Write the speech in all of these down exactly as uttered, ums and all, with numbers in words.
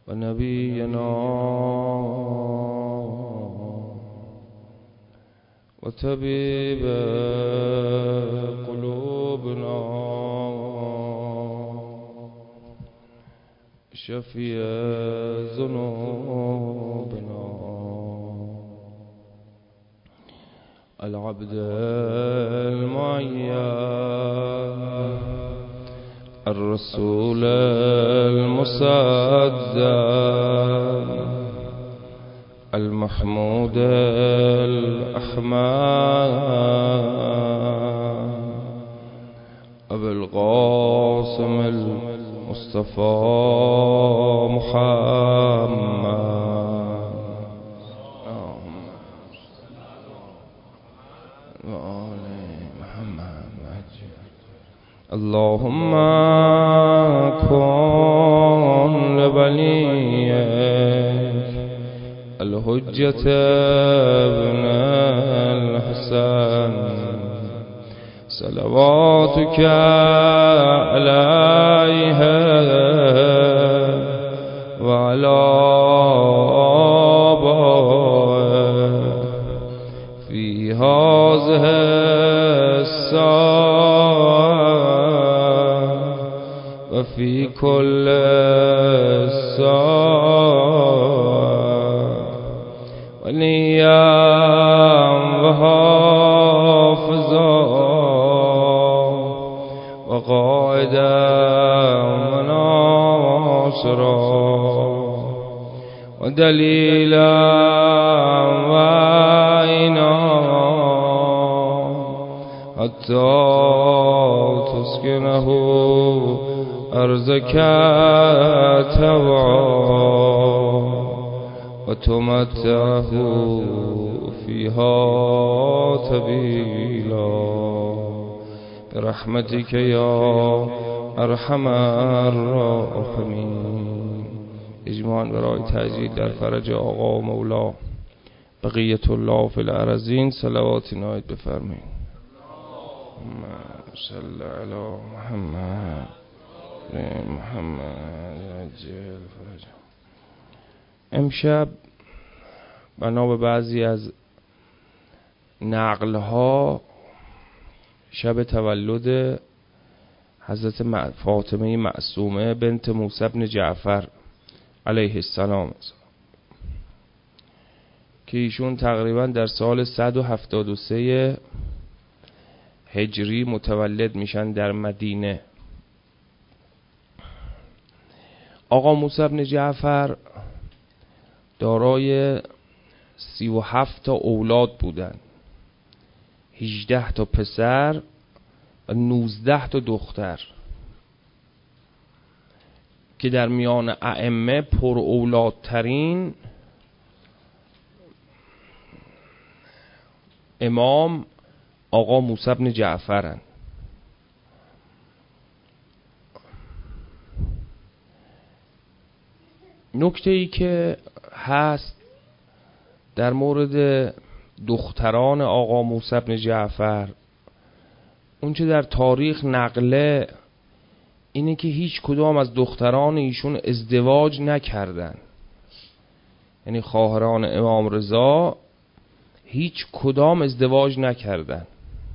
و نبینا و طبیب قلوبنا شفیع ذنوبنا العبد المعين الرسول المصدق المحمود الأحمد أبي القاسم المصطفى محمد اللهم كن لوليك الحجة ابن الحسن صلواتك عليه وعلى آبائه في هذه الساعة وفي كل ساعة وليا وحافظا وقائدا وناصرا ودليلا وعينا حتى تسكنه أرزك توعا وتمتعه فيها طويلا برحمتك يا ارحم الراحمین. اجماعاً برای تعجیل در فرج آقا و مولا بقیت الله فی الارضین صلوات نایت بفرمایید. صلی علی محمد محمد عجل فرج. امشب بنا به بعضی از نقلها شب تولد حضرت فاطمه معصومه بنت موسی بن جعفر علیه السلام که ایشون تقریبا در سال صد و هفتاد و سه هجری متولد میشن در مدینه. آقا موسی بن جعفر دارای سی و هفت تا اولاد بودن، هجده تا پسر و نوزده تا دختر که در میان ائمه پر اولادترین امام آقا موسی بن جعفرن. نکته ای که هست در مورد دختران آقا موسی بن جعفر، اونچه در تاریخ نقله اینه که هیچ کدام از دختران ایشون ازدواج نکردن، یعنی خواهران امام رضا هیچ کدام ازدواج نکردن.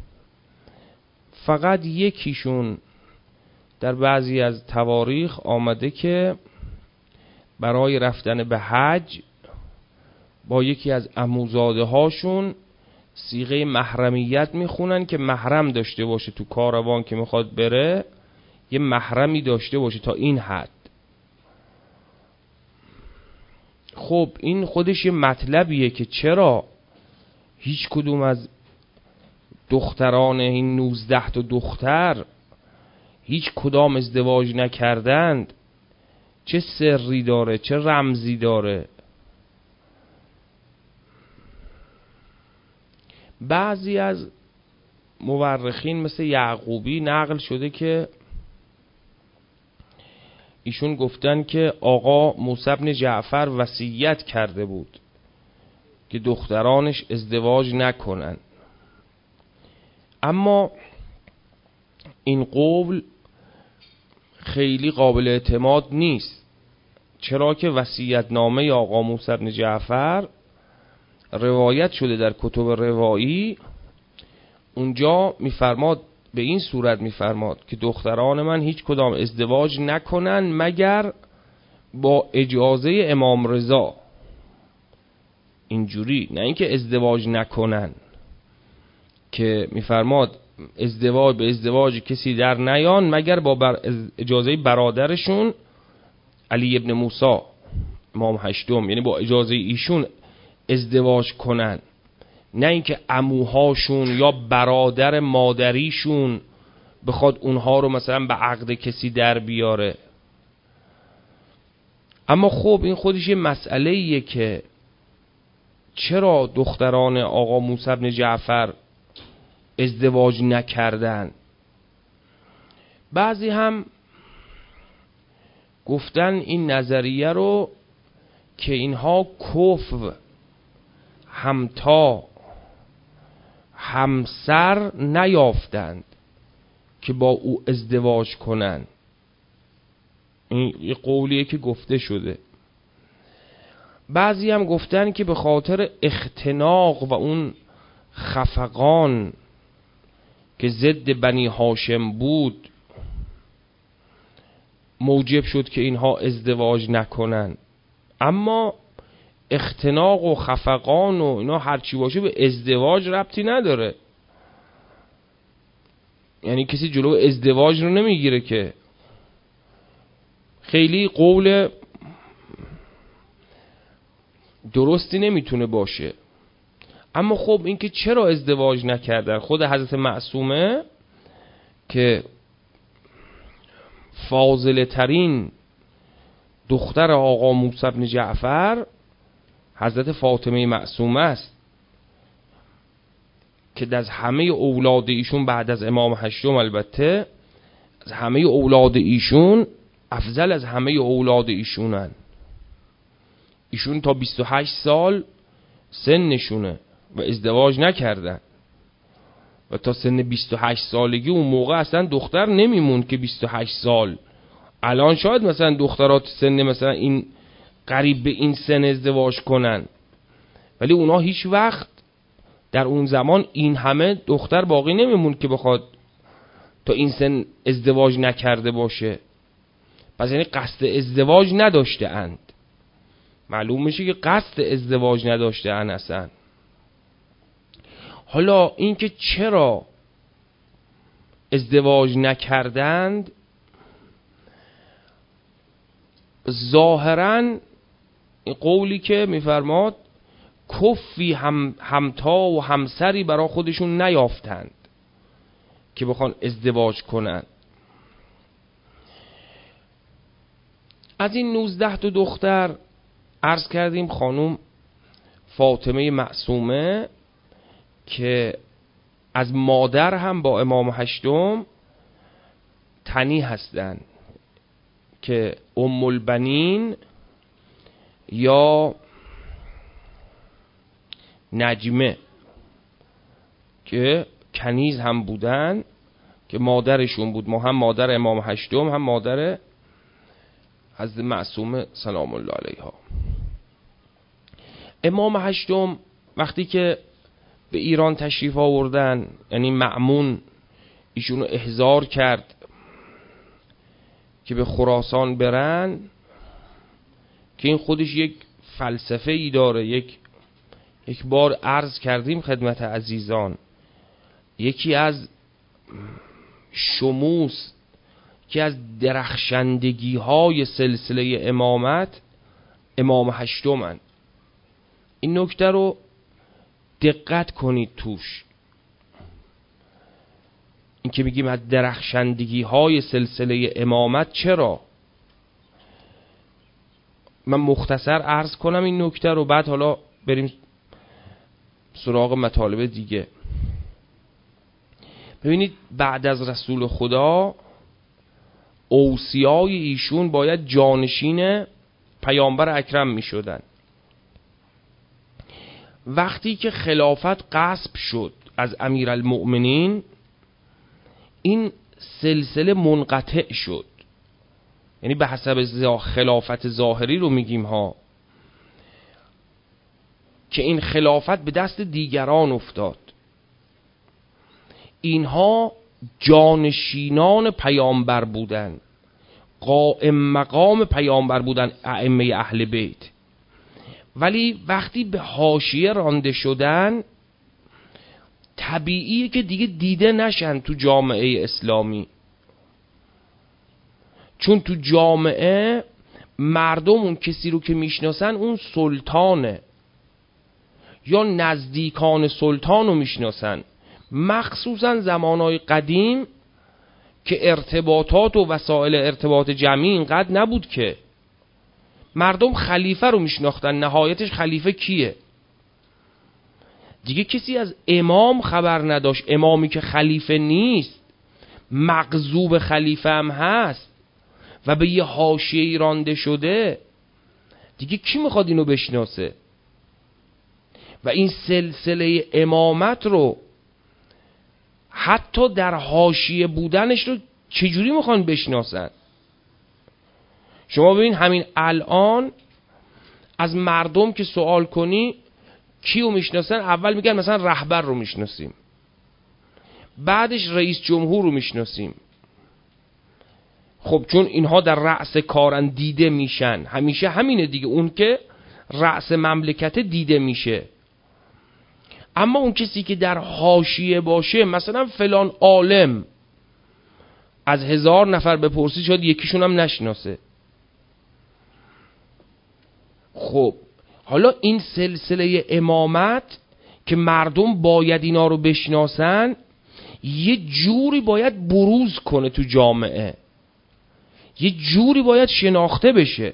فقط یکیشون در بعضی از تواریخ آمده که برای رفتن به حج با یکی از عموزاده هاشون صیغه محرمیت میخونن که محرم داشته باشه تو کاروان که میخواد بره، یه محرمی داشته باشه تا این حد. خب این خودش یه مطلبیه که چرا هیچ کدوم از دختران این نوزده تا دختر هیچ کدام ازدواج نکردند، چه سری داره، چه رمزی داره. بعضی از مورخین مثل یعقوبی نقل شده که ایشون گفتن که آقا موسی بن جعفر وصیت کرده بود که دخترانش ازدواج نکنن، اما این قول خیلی قابل اعتماد نیست، چرا که وصیت‌نامه آقا موسی بن جعفر روایت شده در کتب روایی، اونجا میفرماد به این صورت میفرماد که دختران من هیچ کدام ازدواج نکنن مگر با اجازه امام رضا. اینجوری نه اینکه ازدواج نکنن، که میفرماد ازدواج به ازدواج کسی در نیان مگر با بر اجازه برادرشون علی ابن موسی امام هشتم، یعنی با اجازه ایشون ازدواج کنن، نه اینکه عموهاشون یا برادر مادریشون بخواد اونها رو مثلا به عقد کسی در بیاره. اما خب این خودش یه مسئله ایه که چرا دختران آقا موسی بن جعفر ازدواج نکردن. بعضی هم گفتن این نظریه رو که اینها کفو همتا همسر نیافتند که با او ازدواج کنن. این یه قولیه که گفته شده. بعضی هم گفتن که به خاطر اختناق و اون خفقان که ضد بنی هاشم بود موجب شد که اینها ازدواج نکنن. اما اختناق و خفقان و اینا هرچی باشه به ازدواج ربطی نداره. یعنی کسی جلو ازدواج رو نمیگیره که. خیلی قول درستی نمیتونه باشه. اما خب اینکه چرا ازدواج نکردن، خود حضرت معصومه که فاضله ترین دختر آقا موسی بن جعفر حضرت فاطمه معصومه است که از همه اولاد ایشون بعد از امام هشتم، البته از همه اولاد ایشون افضل از همه اولاد ایشونن. ایشون تا بیست و هشت سال سنشونه و ازدواج نکردن و تا سن بیست و هشت سالگی اون موقع اصلا دختر نمیمون که بیست و هشت سال. الان شاید مثلا دخترات سن مثلا این قریب به این سن ازدواج کنن، ولی اونا هیچ وقت در اون زمان این همه دختر باقی نمیمون که بخواد تا این سن ازدواج نکرده باشه. پس یعنی قصد ازدواج نداشته اند. معلوم میشه که قصد ازدواج نداشته اند اصلا. حالا اینکه چرا ازدواج نکردند، ظاهراً این قولی که میفرماد کفی هم همتا و همسری برای خودشون نیافتند که بخوان ازدواج کنند. از این نوزده تا دختر عرض کردیم خانم فاطمه معصومه که از مادر هم با امام هشتم تنی هستند که ام البنین یا نجمه که کنیز هم بودن که مادرشون بود، ما هم مادر امام هشتم هم مادر حضرت معصومه سلام الله علیها. امام هشتم وقتی که به ایران تشریف آوردن، یعنی مأمون ایشونو احضار کرد که به خراسان برن، که این خودش یک فلسفه ای داره. یک یک بار عرض کردیم خدمت عزیزان، یکی از شموس که از درخشندگی های سلسله امامت امام هشتمن. این نکته رو دقت کنید توش. این که میگیم از درخشندگی های سلسله امامت، چرا؟ من مختصر عرض کنم این نکته رو، بعد حالا بریم سراغ مطالب دیگه. ببینید بعد از رسول خدا اوصیای ایشون باید جانشین پیامبر اکرم می شدن. وقتی که خلافت غصب شد از امیرالمؤمنین، این سلسله منقطع شد یعنی به حسب خلافت ظاهری رو میگیم ها، که این خلافت به دست دیگران افتاد. اینها جانشینان پیامبر بودن، قائم مقام پیامبر بودن، ائمه اهل بیت، ولی وقتی به حاشیه رانده شدن طبیعیه که دیگه دیده نشن تو جامعه اسلامی، چون تو جامعه مردم اون کسی رو که میشناسن اون سلطانه یا نزدیکان سلطان رو میشناسن، مخصوصا زمانهای قدیم که ارتباطات و وسایل ارتباط جمعی اینقدر نبود که مردم خلیفه رو میشناختن، نهایتش خلیفه کیه. دیگه کسی از امام خبر نداشت، امامی که خلیفه نیست، مغضوب خلیفه هم هست و به یه حاشیه‌ای رانده شده، دیگه کی میخواد اینو بشناسه؟ و این سلسله امامت رو حتی در حاشیه بودنش رو چجوری میخوان بشناسن؟ شما ببین همین الان از مردم که سوال کنی کیو میشناسن، اول میگن مثلا رهبر رو میشناسیم، بعدش رئیس جمهور رو میشناسیم. خب چون اینها در رأس کارن، دیده میشن، همیشه همینه دیگه، اون که رأس مملکت دیده میشه. اما اون کسی که در حاشیه باشه، مثلا فلان عالم، از هزار نفر بپرسی شاید یکیشون هم نشناسه. خب حالا این سلسله امامت که مردم باید اینا رو بشناسن، یه جوری باید بروز کنه تو جامعه، یه جوری باید شناخته بشه،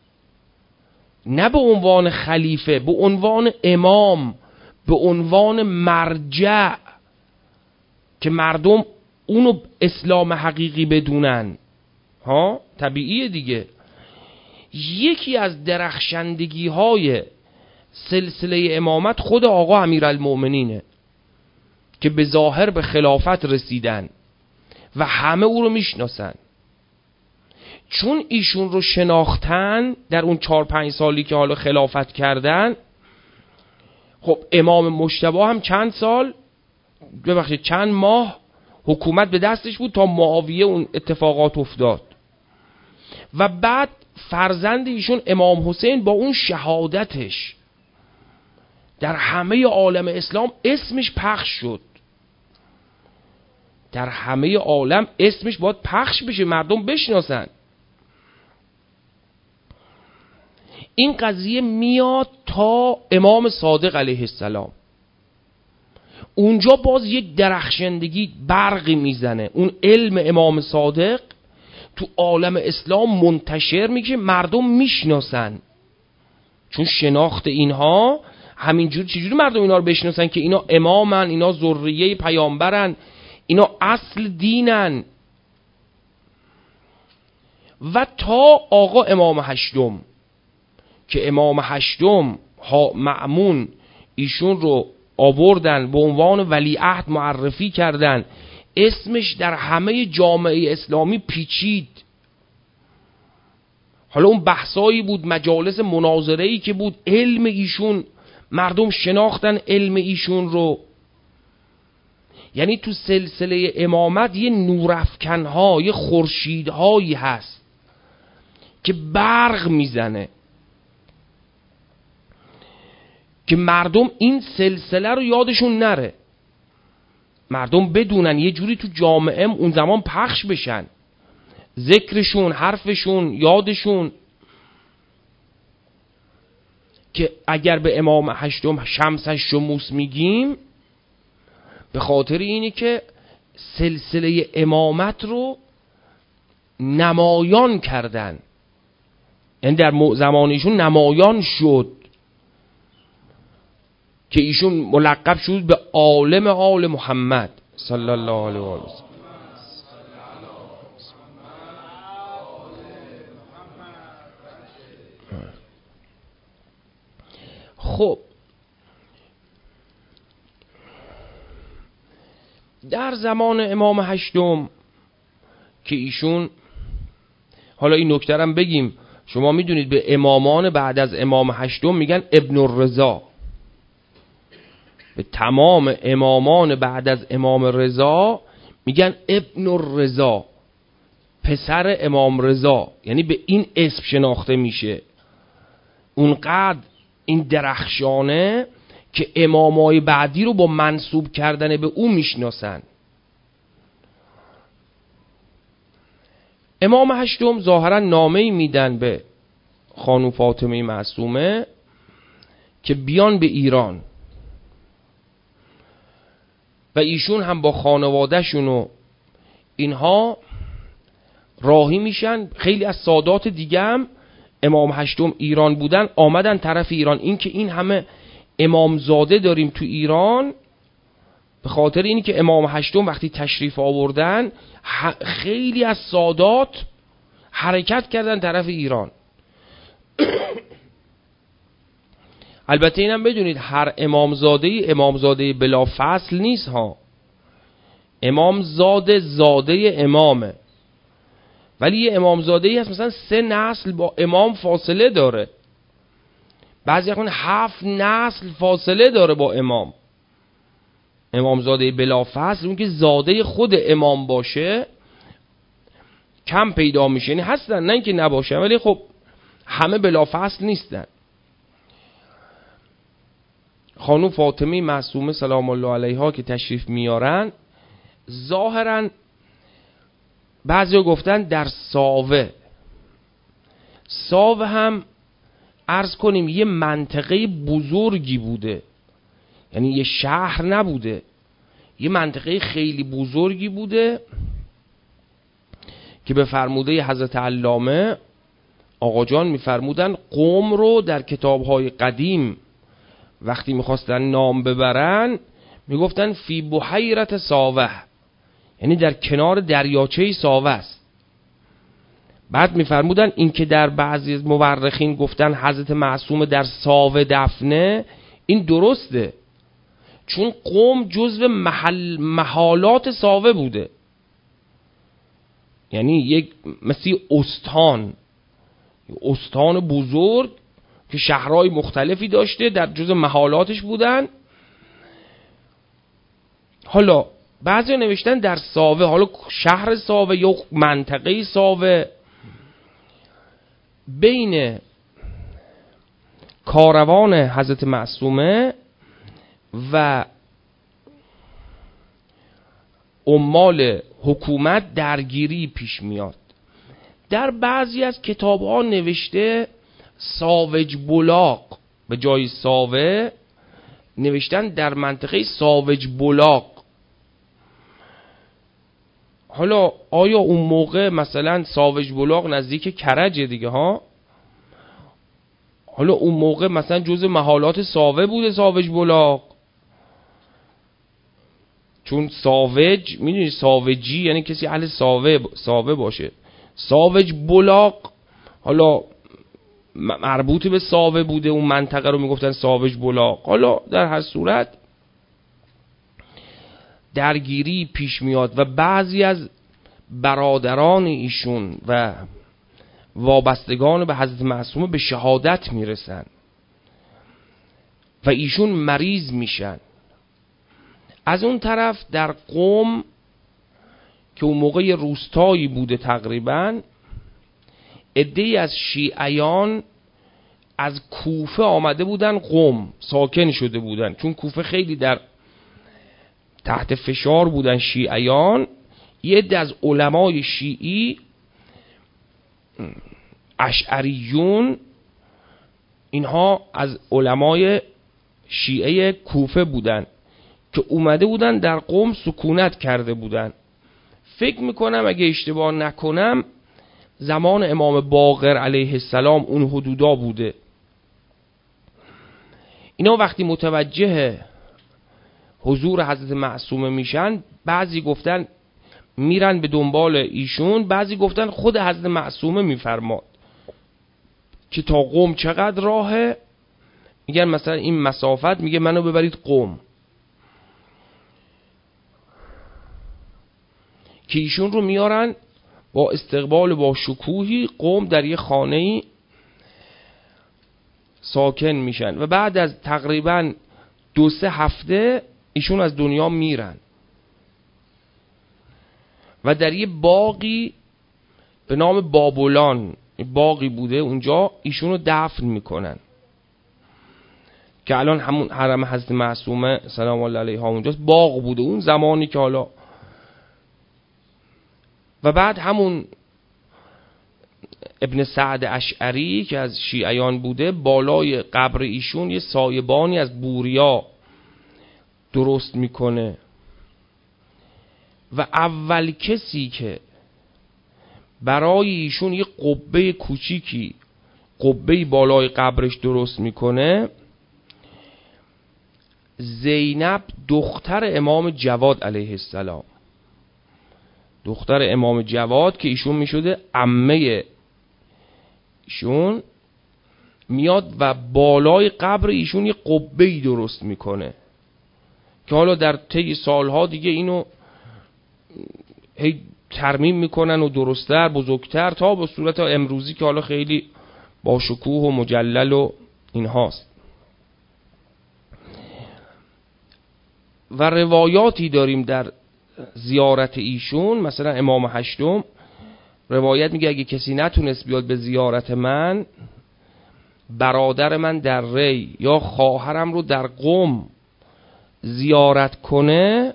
نه به عنوان خلیفه، به عنوان امام، به عنوان مرجع که مردم اونو اسلام حقیقی بدونن. ها طبیعیه دیگه. یکی از درخشندگی های سلسله امامت خود آقا امیرالمؤمنینه که به ظاهر به خلافت رسیدن و همه او رو میشناسن، چون ایشون رو شناختن در اون چار پنج سالی که حالا خلافت کردن. خب امام مجتبی هم چند سال، ببخشید چند ماه حکومت به دستش بود تا معاویه اون اتفاقات افتاد، و بعد فرزند ایشون امام حسین با اون شهادتش در همه عالم اسلام اسمش پخش شد، در همه عالم اسمش باید پخش بشه، مردم بشناسن. این قضیه میاد تا امام صادق علیه السلام، اونجا باز یک درخشندگی برقی میزنه، اون علم امام صادق تو عالم اسلام منتشر میشه، مردم میشناسن، چون شناخت اینها همینجور. چجوری مردم اینا رو بشناسن که اینا امامن، اینا ذریه پیامبرن، اینا اصل دینن؟ و تا آقا امام هشتم که امام هشتم ها مأمون ایشون رو آوردن به عنوان ولیعهد معرفی کردن، اسمش در همه جامعه اسلامی پیچید. حالا اون بحثایی بود، مجالس مناظره‌ای که بود، علم ایشون، مردم شناختن علم ایشون رو. یعنی تو سلسله امامت یه نورافکن‌ها، یه خورشیدهایی هست که برق میزنه که مردم این سلسله رو یادشون نره، مردم بدونن، یه جوری تو جامعه اون زمان پخش بشن، ذکرشون، حرفشون، یادشون، که اگر به امام هشتم شمس الشموس میگیم به خاطر اینه که سلسله امامت رو نمایان کردن، یعنی در زمان ایشون نمایان شد که ایشون ملقب شد به عالم آل محمد صلی الله علیه و آله. خب در زمان امام هشتم که ایشون حالا این نکته هم بگیم، شما میدونید به امامان بعد از امام هشتم میگن ابن الرضا، به تمام امامان بعد از امام رضا میگن ابن الرضا، پسر امام رضا، یعنی به این اسم شناخته میشه. اونقدر این درخشانه که امامای بعدی رو با منسوب کردن به او میشناسن. امام هشتم ظاهرا نامه‌ای میدن به خانم فاطمه معصومه که بیان به ایران و ایشون هم با خانواده‌شون و اینها راهی میشن. خیلی از سادات دیگه هم امام هشتم ایران بودن آمدن طرف ایران. این که این همه امامزاده داریم تو ایران به خاطر اینی که امام هشتم وقتی تشریف آوردن خیلی از سادات حرکت کردن طرف ایران. البته اینم بدونید هر امامزاده امامزاده بلا فصل نیست ها، امامزاده زاده امامه، ولی یه امامزاده ای هست مثلا سه نسل با امام فاصله داره، بعضی اخوان هفت نسل فاصله داره با امام. امامزاده بلا فصل اون که زاده خود امام باشه کم پیدا میشه، یعنی هستن نه اینکه نباشه ولی خب همه بلا فصل نیستن. خانم فاطمه معصومه سلام الله علیها که تشریف میارن ظاهرا بعضی گفتن در ساوه. ساوه هم عرض کنیم یه منطقه بزرگی بوده، یعنی یه شهر نبوده، یه منطقه خیلی بزرگی بوده که به فرموده حضرت علامه آقا جان میفرمودن قم رو در کتاب‌های قدیم وقتی میخواستن نام ببرن میگفتن فی بحیرت ساوه، یعنی در کنار دریاچه ساوه است. بعد میفرمودن این که در بعضی از مورخین گفتن حضرت معصومه در ساوه دفنه، این درسته، چون قم جزو محل محالات ساوه بوده، یعنی یک مثل استان استان بزرگ که شهرهای مختلفی داشته در جزو محالاتش بودن. حالا بعضی نوشتن در ساوه، حالا شهر ساوه یا منطقه ساوه بین کاروان حضرت معصومه و عمال حکومت درگیری پیش میاد. در بعضی از کتاب ها نوشته ساوج بلاق، به جای ساوه نوشتن در منطقه ساوج بلاق. حالا آیا اون موقع مثلا ساوج بلاق نزدیک کرج دیگه ها، حالا اون موقع مثلا جزء محالات ساوه بوده ساوج بلاق؟ چون ساوج میدونی ساوجی یعنی کسی اهل ساوه ساوه باشه. ساوج بلاق حالا مربوط به ساوه بوده، اون منطقه رو میگفتن ساوج بلاق. حالا در هر صورت درگیری پیش میاد و بعضی از برادران ایشون و وابستگان به حضرت معصومه به شهادت میرسن و ایشون مریض میشن. از اون طرف در قم که اون موقع روستایی بوده تقریبا، عده‌ای از شیعیان از کوفه آمده بودن قم ساکن شده بودن، چون کوفه خیلی در تحت فشار بودن شیعیان. یه عده از علمای شیعی اشعریون اینها از علمای شیعه کوفه بودن که اومده بودن در قم سکونت کرده بودن. فکر میکنم اگه اشتباه نکنم زمان امام باقر علیه السلام اون حدودا بوده. اینا وقتی متوجه حضور حضرت معصومه میشن، بعضی گفتن میرن به دنبال ایشون، بعضی گفتن خود حضرت معصومه میفرماد که تا قم چقدر راهه، میگن مثلا این مسافت، میگه منو ببرید قم، که ایشون رو میارن با استقبال با شکوهی قوم در یه خانه‌ای ساکن میشن و بعد از تقریبا دو سه هفته ایشون از دنیا میرن و در یه باغی به نام بابلان، باغی بوده اونجا، ایشون رو دفن میکنن که الان همون حرم حضرت معصومه سلام الله علیها اونجاست. باغ بوده اون زمانی که حالا، و بعد همون ابن سعد اشعری که از شیعیان بوده بالای قبر ایشون یه سایبانی از بوریا درست میکنه و اول کسی که برای ایشون یه قبه کوچیکی، قبه بالای قبرش درست میکنه، زینب دختر امام جواد علیه السلام، دختر امام جواد که ایشون میشده عمه ایشون، میاد و بالای قبر ایشون یه قبه‌ای درست میکنه که حالا در طی سالها دیگه اینو هی ترمیم میکنن و درستتر بزرگتر تا به صورت امروزی که حالا خیلی با شکوه و مجلل و این هاست. و روایاتی داریم در زیارت ایشون، مثلا امام هشتم روایت میگه اگه کسی نتونست بیاد به زیارت من، برادر من در ری یا خواهرم رو در قم زیارت کنه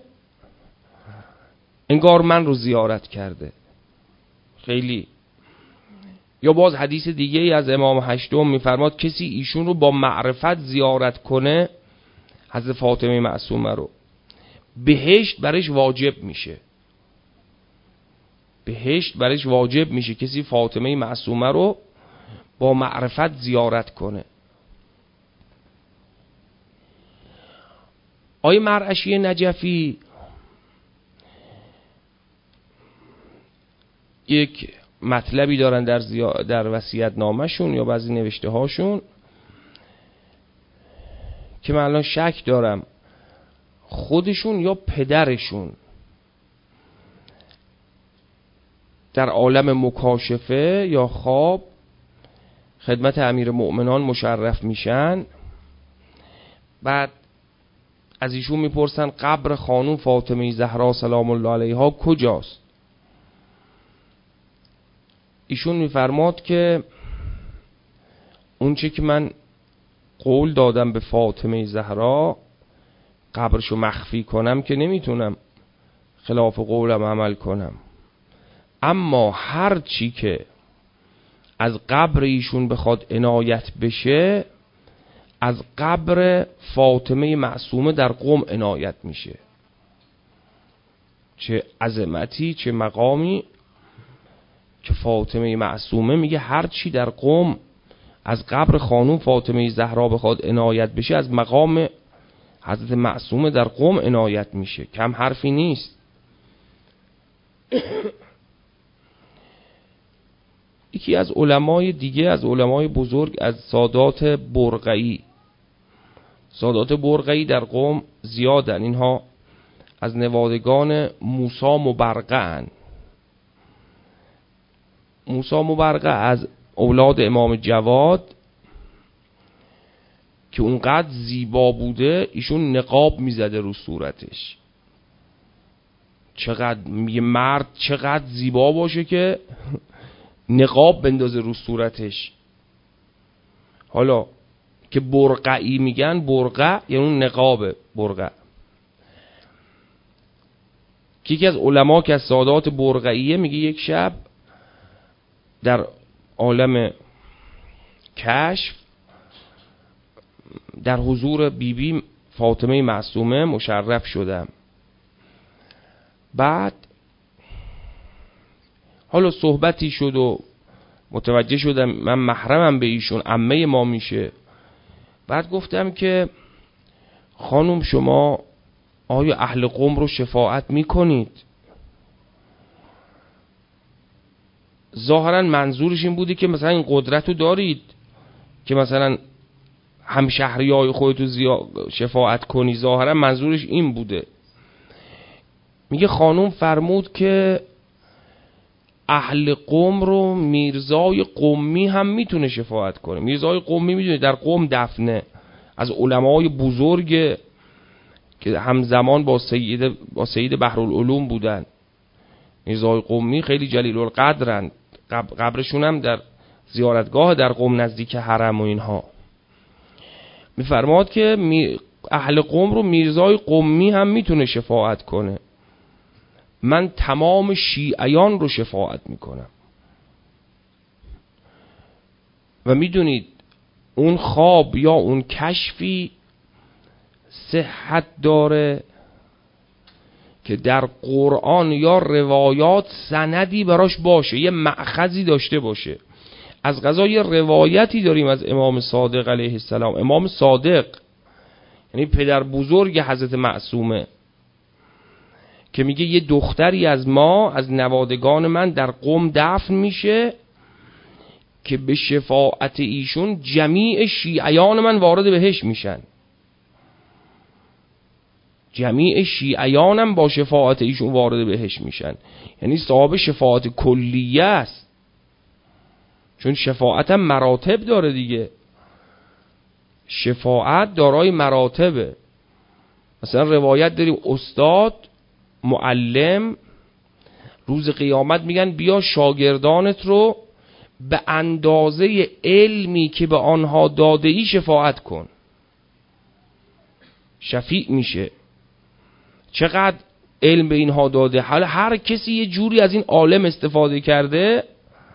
انگار من رو زیارت کرده. خیلی. یا باز حدیث دیگه ای از امام هشتم میفرماد کسی ایشون رو با معرفت زیارت کنه، حضرت فاطمه معصومه رو، بهشت برش واجب میشه. بهشت برش واجب میشه کسی فاطمه معصومه رو با معرفت زیارت کنه. آقای مرعشی نجفی یک مطلبی دارن در زیا... در وصیت نامشون یا بعضی نوشته هاشون که من الان شک دارم خودشون یا پدرشون در عالم مکاشفه یا خواب خدمت امیر مؤمنان مشرف میشن. بعد از ایشون میپرسن قبر خانوم فاطمه زهرا سلام الله علیها کجاست؟ ایشون میفرماد که اون چه که من قول دادم به فاطمه زهرا قبرشو مخفی کنم که نمیتونم خلاف قولم عمل کنم، اما هر چی که از قبر ایشون بخواد عنایت بشه از قبر فاطمه معصومه در قم عنایت میشه. چه عظمتی، چه مقامی که فاطمه معصومه میگه هر چی در قم از قبر خانوم فاطمه زهرا بخواد عنایت بشه از مقام حضرت معصومه در قم عنایت میشه. کم حرفی نیست. یکی از علمای دیگه، از علمای بزرگ، از سادات برقعی، سادات برقعی در قم زیادن، اینها از نوادگان موسی مبرقعن. موسی مبرقع از اولاد امام جواد که اونقدر زیبا بوده ایشون نقاب میزده رو صورتش. چقدر یه مرد چقدر زیبا باشه که نقاب بندازه رو صورتش. حالا که برقعی میگن، برقع یعنی اون نقابه برقع. که یکی از علما که از سادات برقعیه میگه یک شب در عالم کشف در حضور بیبی بی فاطمه معصومه مشرف شدم. بعد حالا صحبتی شد و متوجه شدم من محرمم به ایشون، عمه ما میشه. بعد گفتم که خانم شما آیا اهل قم رو شفاعت میکنید؟ ظاهرا منظورش این بودی که مثلا این قدرت رو دارید که مثلا همشهری های خودتو زیا... شفاعت کنی. ظاهرا منظورش این بوده. میگه خانم فرمود که اهل قم رو میرزای قمی هم میتونه شفاعت کنه. میرزای قمی میدونه در قم دفنه، از علمای بزرگ که همزمان با سید با سید بحرالعلوم بودن. میرزای قمی خیلی جلیل القدرن، قبرشون هم در زیارتگاه در قم نزدیک حرم و اینها. میفرماد که اهل قم رو میرزای قمی هم میتونه شفاعت کنه. من تمام شیعیان رو شفاعت میکنم. و میدونید اون خواب یا اون کشفی صحت داره که در قرآن یا روایات سندی براش باشه، یه مأخذی داشته باشه. از قضا یه روایتی داریم از امام صادق علیه السلام. امام صادق یعنی پدر بزرگ حضرت معصومه، که میگه یه دختری از ما، از نوادگان من در قم دفن میشه که به شفاعت ایشون جمیع شیعیان من وارد بهش میشن. جمیع شیعیانم با شفاعت ایشون وارد بهش میشن. یعنی صاحب شفاعت کلیه است، چون شفاعت هم مراتب داره دیگه. شفاعت دارای مراتبه. مثلا روایت داریم استاد معلم روز قیامت میگن بیا شاگردانت رو به اندازه علمی که به آنها داده ای شفاعت کن. شفیع میشه. چقدر علم به اینها داده، حالا هر کسی یه جوری از این عالم استفاده کرده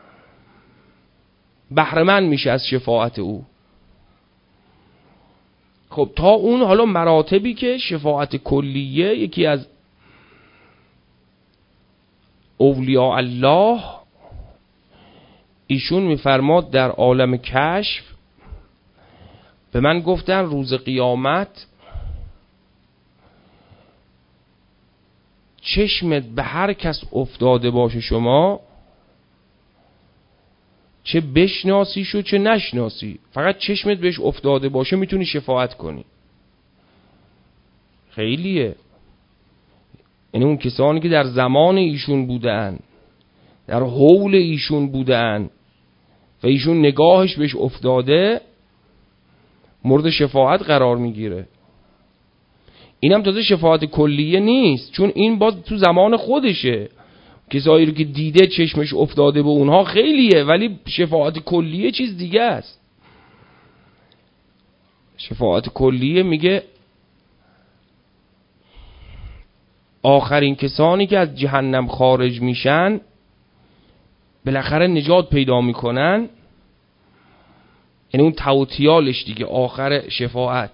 بهره‌مند میشه از شفاعت او. خب تا اون حالا مراتبی که شفاعت کلیه، یکی از اولیاء الله ایشون میفرماد در عالم کشف به من گفتن روز قیامت چشمت به هر کس افتاده باشه شما، چه بشناسیش و چه نشناسی، فقط چشمت بهش افتاده باشه میتونی شفاعت کنی. خیلیه. یعنی اون کسانی که در زمان ایشون بودن، در حول ایشون بودن و ایشون نگاهش بهش افتاده، مورد شفاعت قرار میگیره. اینم تازه شفاعت کلیه نیست، چون این باز تو زمان خودشه. کسایی رو که دیده چشمش افتاده به اونها خیلیه، ولی شفاعت کلیه چیز دیگه است. شفاعت کلیه میگه آخرین کسانی که از جهنم خارج میشن بالاخره نجات پیدا میکنن، یعنی اون توتیالش دیگه، آخر شفاعت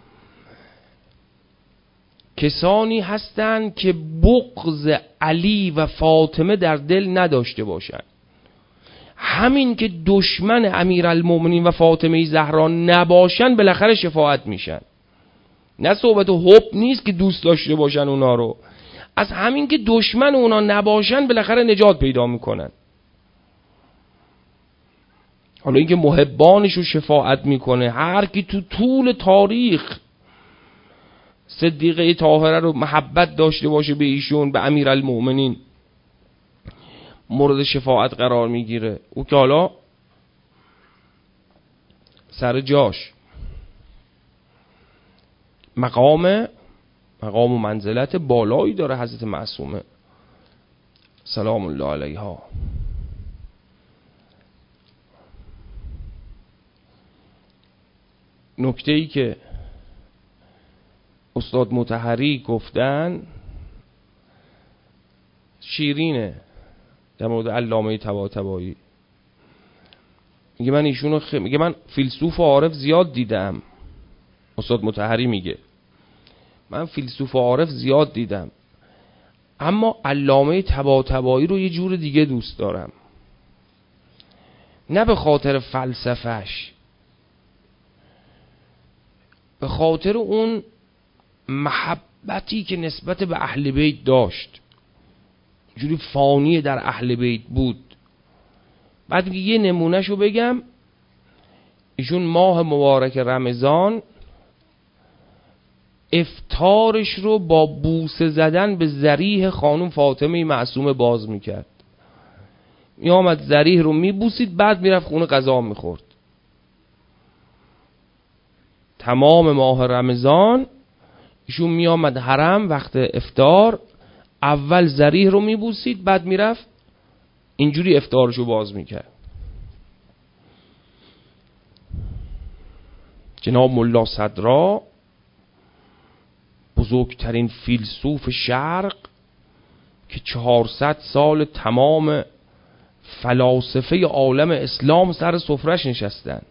کسانی هستند که بغض علی و فاطمه در دل نداشته باشند. همین که دشمن امیرالمومنین و فاطمه زهرا نباشن بالاخره شفاعت میشن. نه صحبت حب نیست که دوست داشته باشن اونا رو، از همین که دشمن اونا نباشن بالاخره نجات پیدا میکنن. حالا اینکه محبانش رو شفاعت میکنه، هر کی تو طول تاریخ صدیقه طاهره رو محبت داشته باشه به ایشون، به امیرالمومنین، مورد شفاعت قرار میگیره. او که حالا سر جاش، مقام مقام و منزلت بالایی داره حضرت معصومه سلام الله علیها. نکته ای که استاد مطهری گفتن شیرینه در مورد علامه طباطبایی. میگه من ایشونو خ... میگه من فیلسوف و عارف زیاد دیدم. استاد مطهری میگه من فیلسوف و عارف زیاد دیدم، اما علامه طباطبایی رو یه جور دیگه دوست دارم. نه به خاطر فلسفهش، به خاطر اون محبتی که نسبت به اهل بیت داشت، جوری فانی در اهل بیت بود. بعد یه نمونهشو بگم، ایشون ماه مبارک رمضان افطارش رو با بوسه زدن به ضریح خانم فاطمه معصومه باز میکرد. می آمد ذریح رو می بوسید، بعد می رفت خونه غذا می خورد. تمام ماه رمضان ایشون می آمد حرم، وقت افطار اول ذریح رو می بوسید، بعد می رفت اینجوری افطارشو باز می کرد. جناب ملا صدرا، بزرگترین فیلسوف شرق که چهارصد سال تمام فلاسفه عالم اسلام سر سفرش نشستن.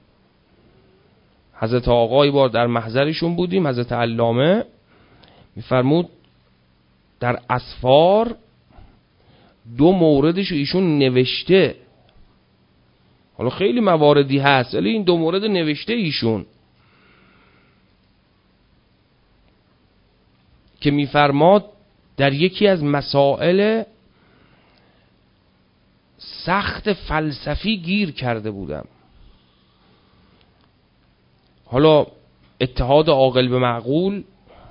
حضرت آقای بار در محضرشون بودیم، حضرت علامه میفرمود در اسفار دو موردشو ایشون نوشته. حالا خیلی مواردی هست ولی این دو مورد نوشته ایشون، که میفرماد در یکی از مسائل سخت فلسفی گیر کرده بودم. حالا اتحاد عاقل به معقول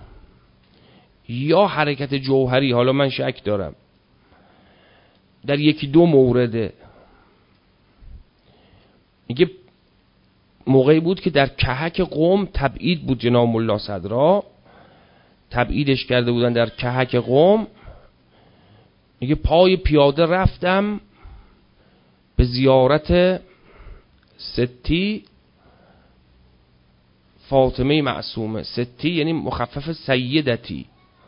یا حرکت جوهری، حالا من شک دارم، در یکی دو مورده. میگه موقعی بود که در کهک قم تبعید بود جناب ملا صدرا، تبعیدش کرده بودن در کهک قم. میگه پای پیاده رفتم به زیارت ستی فاطمه معصومه. ستی یعنی مخفف سیدتی،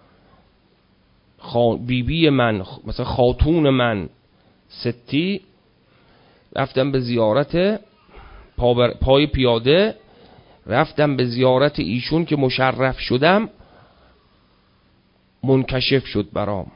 بیبی من، مثلا خاتون من. ستی رفتم به زیارت، پای پیاده رفتم به زیارت ایشون که مشرف شدم، منکشف شد برام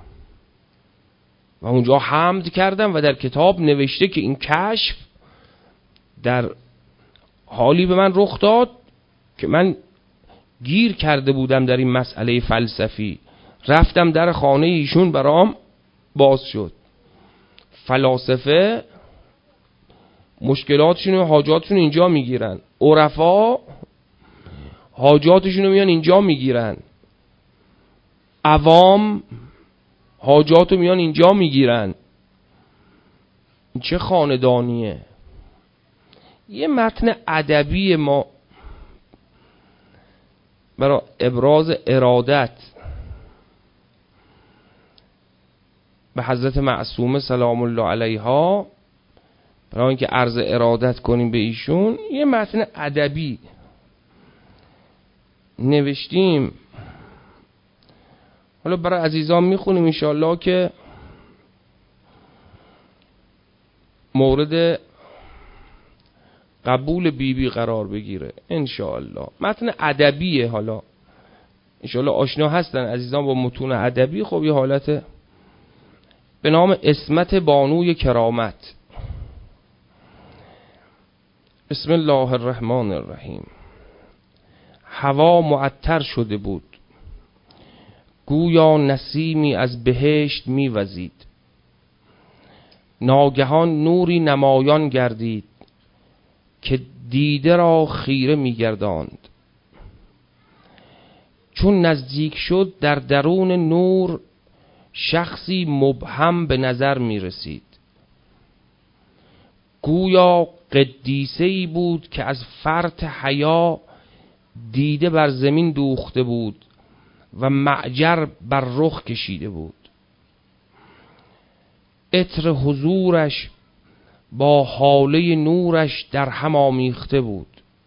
و اونجا حمد کردم و در کتاب نوشته که این کشف در حالی به من رخ داد که من گیر کرده بودم در این مسئله فلسفی. رفتم در خانه ایشون، برام باز شد. فلاسفه مشکلاتشون و حاجاتشون اینجا میگیرن، عرفا حاجاتشون رو میان اینجا میگیرن، عوام حاجاتو میان اینجا میگیرن. این چه خاندانیه؟ یه متن ادبی ما برای ابراز ارادت به حضرت معصومه سلام الله علیها، برای اینکه عرض ارادت کنیم به ایشون، یه متن ادبی نوشتیم. حالا برای عزیزان میخونیم انشاءالله که مورد قبول بیبی بی قرار بگیره انشاءالله. متن ادبیه، حالا انشاءالله آشنا هستن عزیزان با متون ادبی. خب یه حالت به نام اسمت بانوی کرامت. بسم الله الرحمن الرحیم. هوا معطر شده بود، گویا نسیمی از بهشت میوزید. ناگهان نوری نمایان گردید که دیده را خیره میگرداند. چون نزدیک شد در درون نور شخصی مبهم به نظر می رسید. گویا قدیسه‌ای بود که از فرط حیا دیده بر زمین دوخته بود و معجر بر رخ کشیده بود. عطر حضورش با حاله نورش در هم آمیخته بود.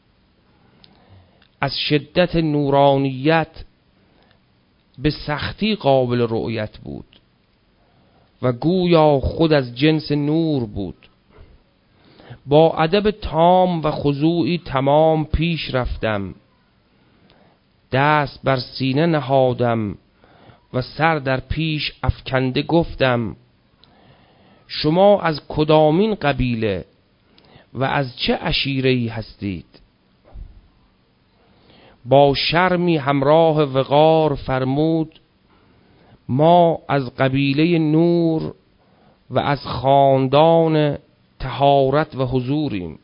از شدت نورانیت به سختی قابل رؤیت بود و گویا خود از جنس نور بود. با ادب تام و خضوعی تمام پیش رفتم، دست بر سینه نهادم و سر در پیش افکنده گفتم: شما از کدامین قبیله و از چه عشیره‌ای هستید؟ با شرمی همراه وقار فرمود: ما از قبیله نور و از خاندان طهارت و حضوریم.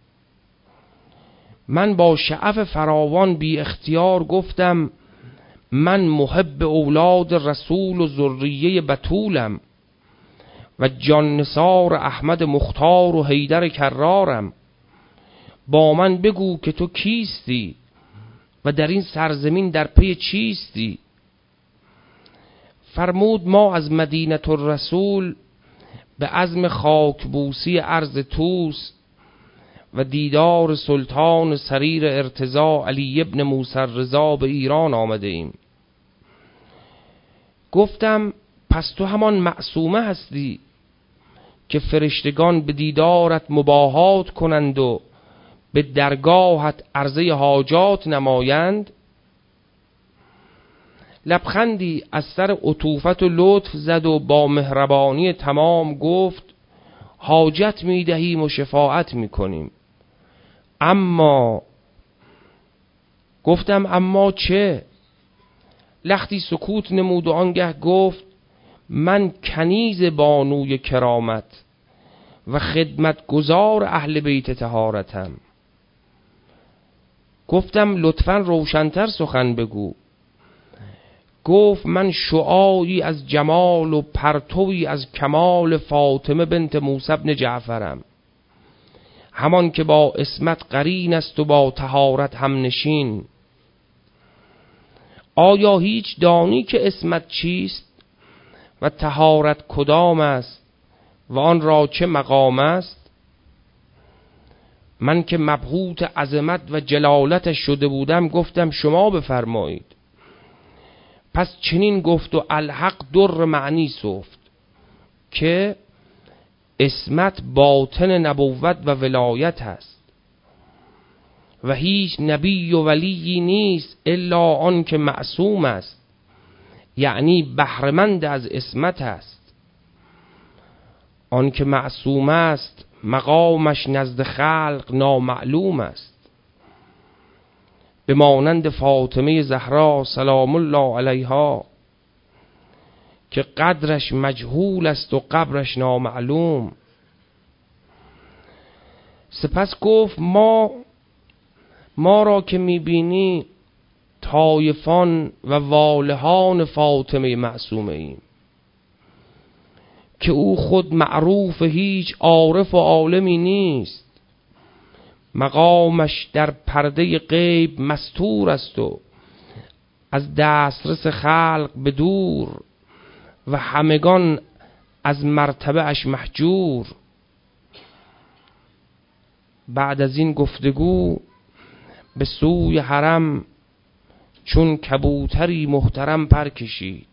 من با شعف فراوان بی اختیار گفتم: من محب اولاد رسول و ذریه بتولم و جان نثار احمد مختار و حیدر کرارم. با من بگو که تو کیستی و در این سرزمین در پی چیستی؟ فرمود ما از مدینه الرسول به عزم خاکبوسی ارض توس و دیدار سلطان سریر ارتضا علی ابن موسی رضا به ایران آمده ایم. گفتم پس تو همان معصومه هستی که فرشتگان به دیدارت مباهات کنند و به درگاهت عرضه حاجات نمایند؟ لبخندی از سر عطوفت و لطف زد و با مهربانی تمام گفت حاجت می دهیم و شفاعت می کنیم. اما گفتم اما چه؟ لختی سکوت نمود و آنگه گفت من کنیز بانوی کرامت و خدمتگزار اهل بیت طهارتم. گفتم لطفاً روشن‌تر سخن بگو. گفت من شعاعی از جمال و پرتوی از کمال فاطمه بنت موسی بن جعفرم، همان که با عصمت قرین است و با طهارت هم نشین. آیا هیچ دانی که عصمت چیست و طهارت کدام است و آن را چه مقام است؟ من که مبهوت عظمت و جلالتش شده بودم گفتم شما بفرمایید. پس چنین گفت و الحق در معنی سفت که عصمت باطن نبوت و ولایت است و هیچ نبی و ولیی نیست الا آن که معصوم است، یعنی بهره‌مند از عصمت است. آن که معصوم است مقامش نزد خلق نامعلوم است، به مانند فاطمه زهرا سلام الله علیها که قدرش مجهول است و قبرش نامعلوم. سپس گفت ما ما را که میبینی طایفان و والهان فاطمه معصومه ایم که او خود معروف هیچ عارف و عالمی نیست، مقامش در پرده غیب مستور است و از دسترس خلق به دور و همگان از مرتبه اش محجور. بعد از این گفتگو به سوی حرم چون کبوتری محترم پر کشید.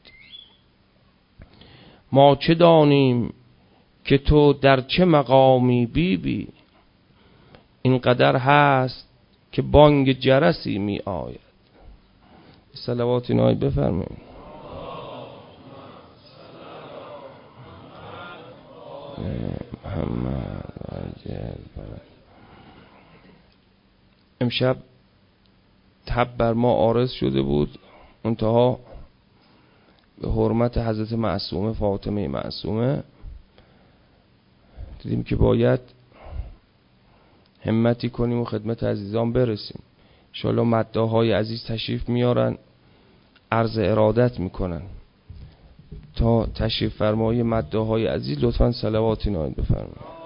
ما چه دانیم که تو در چه مقامی بی بی، اینقدر هست که بانگ جرسی می آید. صلوات اینایی بفرمایید. محمد امشب تب بر ما عارض شده بود، منتها به حرمت حضرت معصومه فاطمه معصومه دیدیم که باید همتی کنیم و خدمت عزیزان برسیم. انشاءالله مداحای عزیز تشریف میارن، عرض ارادت میکنن. تا تشریف فرمایی مداحای عزیز لطفاً صلوات نایید بفرمایید.